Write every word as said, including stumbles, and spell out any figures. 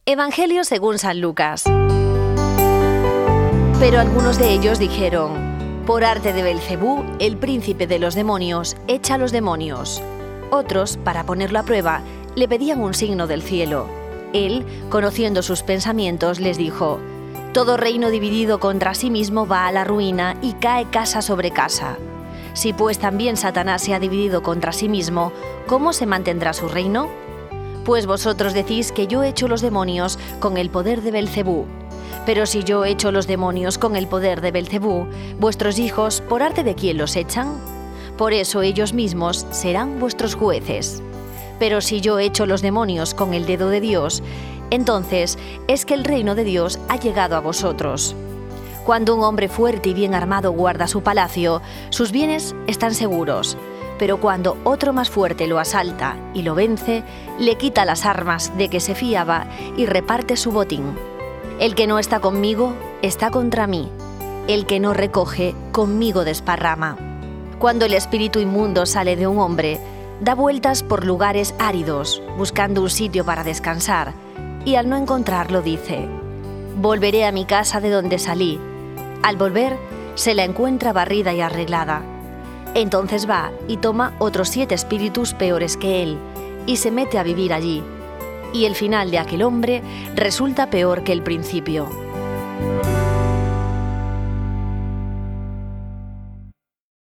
Evangelio según San Lucas. Pero algunos de ellos dijeron: por arte de Belcebú, el príncipe de los demonios, echa a los demonios. Otros, para ponerlo a prueba, le pedían un signo del cielo. Él, conociendo sus pensamientos, les dijo: todo reino dividido contra sí mismo va a la ruina y cae casa sobre casa. Si pues también Satanás se ha dividido contra sí mismo, ¿cómo se mantendrá su reino? Pues vosotros decís que yo echo los demonios con el poder de Belcebú. Pero si yo echo los demonios con el poder de Belcebú, vuestros hijos, ¿por arte de quién los echan? Por eso ellos mismos serán vuestros jueces. Pero si yo echo los demonios con el dedo de Dios, entonces es que el reino de Dios ha llegado a vosotros. Cuando un hombre fuerte y bien armado guarda su palacio, sus bienes están seguros. Pero cuando otro más fuerte lo asalta y lo vence, le quita las armas de que se fiaba y reparte su botín. El que no está conmigo, está contra mí. El que no recoge, conmigo desparrama. Cuando el espíritu inmundo sale de un hombre, da vueltas por lugares áridos, buscando un sitio para descansar, y al no encontrarlo dice: volveré a mi casa de donde salí. Al volver, se la encuentra barrida y arreglada. Entonces va y toma otros siete espíritus peores que él, y se mete a vivir allí. Y el final de aquel hombre resulta peor que el principio.